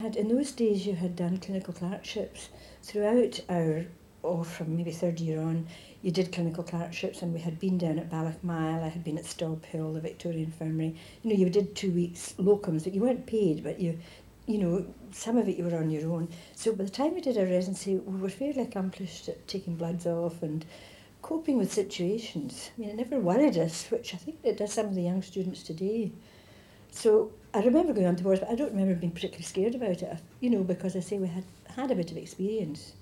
In those days, you had done clinical clerkships throughout our, or from maybe third year on, you did clinical clerkships, and we had been down at Ballochmyle, I had been at Stob Hill, the Victoria Infirmary. You know, you did 2 weeks locums, but you weren't paid, but you know, some of it you were on your own. So by the time we did our residency, we were fairly accomplished at taking bloods off and coping with situations. I mean, it never worried us, which I think it does some of the young students today. So I remember going on to wars, but I don't remember being particularly scared about it, you know, because I say we had a bit of experience.